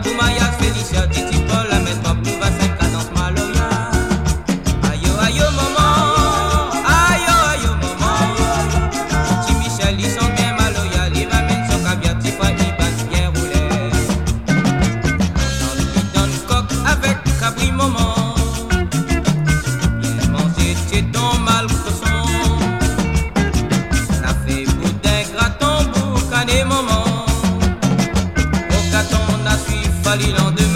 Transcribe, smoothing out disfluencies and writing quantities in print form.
Koumaya, Félicia, Titi, Paul, la mettre pop, nous va 5 cadence Maloya. Ayo, ayo, maman, ayo, ayo, maman. Petit Michel, ils sont bien Maloya, les m'amènent son caviar, Tifa, Iban, bien roulé. Dans le coq avec Cabri, maman. Bien mangé, c'est ton mal cochon. Ça fait boudin, graton, boucané, maman. Au gâton, on a suivi, fallait l'an 2000.